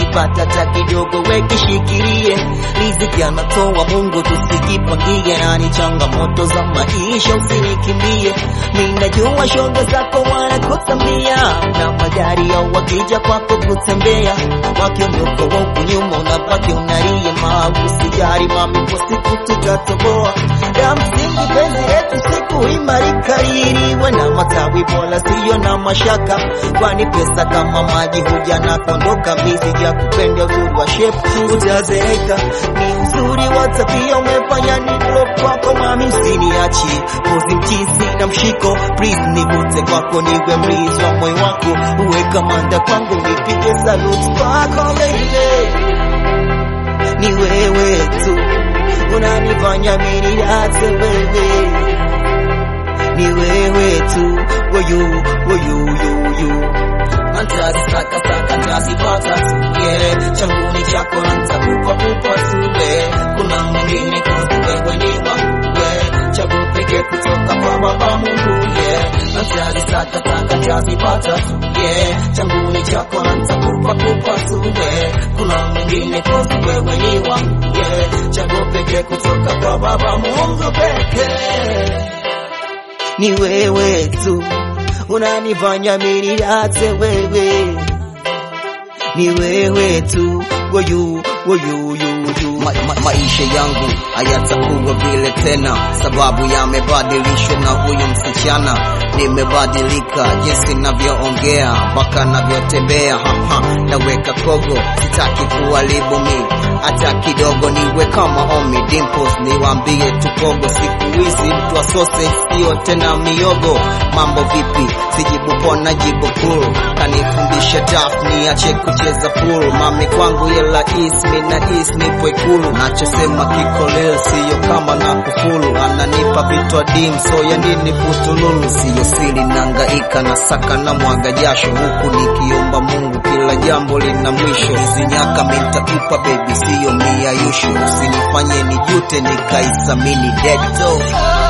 ukipata hata kidogo wekishikirie. Riziki anatoa Mungu, tusijipangie. Nani changamoto za maisha usinikimbie. Mimi najua shoga zako wanakutambia, na magari yao wakija kwako kutembea, wakiondoka huku nyuma unabaki unalia. Usijali mami, kwa siku tutatoboa. Ya msingi penzi letu siku imarika, iliwe na matawi bora siyo na mashaka. Kwani pesa kama maji huja na kondoka. Misi ya kupenda uzuri wa shape utazeeka, ni uzuri wa tabia umefanya nilo kwako mami. Usiniachi pozi mchisi na mshiko, please nivute kwako niwe mrizi wa moyo wako. Uwe kamanda kwangu nipige salute kwako baby. Ni wewe tu unanifanya mimi niache wewe. Ni wewe tu, you Antari saka tazipata tu, yeah. Changuni chako nitakupa tu, kuna mwingine kozi wewe ni wangu, chaguo pekee kutoka kwa Baba Mungu, yeah. Antari saka tazipata tu, yeah. Changuni chako nitakupa tu, kuna mwingine kozi wewe ni wangu, yeah. Chaguo pekee kutoka kwa Baba Mungu pekee. Ni wewe tu unanifanya mimi niache wewe. Ni wewe tu, you maisha yangu hayatakuwa vile tena, sababu yamebadilishwa na huyu msichana. Nimebadilika jinsi navyoongea mpaka navyotembea, naweka kogo, sitaki kuharibu mimi hata kidogo, niwe kama Omi Dimples. Niwaambie tukogo siku hizi mtu asose sio tena miogo. Mambo vipi? Sijibu pona jibu pool, kanifundisha taf niache kucheza pool. Mami kwangu yela mina nipo ikulu, nachosema kikoleo siyo kama na kufulu. Ananipa vitu adim so ya nini putululu. Siyo siri nangaika na saka na mwaga jasho, huku nikiomba Mungu kila jambo lina mwisho. Hizi nyaka mintakupa baby siyo mia yushu, usinifanye nijute nikaisamini dead dog.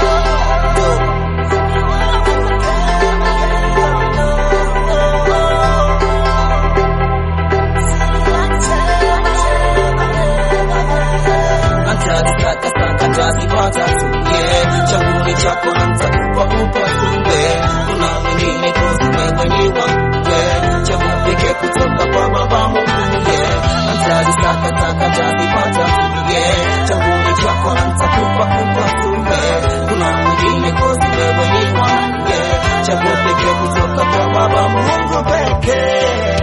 Tazipata tu, yeah. Changuni chako nitakupa tu, kuna mwingine kozi wewe ni wangu, yeah. Chaguo pekee kutoka kwa Baba Mungu, yeah. Antari saka tazipata tu, yeah. Changuni chako nitakupa tu, kuna mwingine kozi wewe ni wangu, yeah. Chaguo pekee kutoka kwa Baba Mungu pekee.